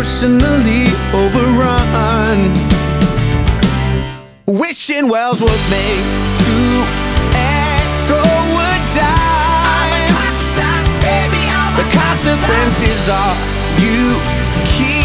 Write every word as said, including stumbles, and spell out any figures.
emotionally overrun. Wishing wells were made to echo a dime. The consequences are you keep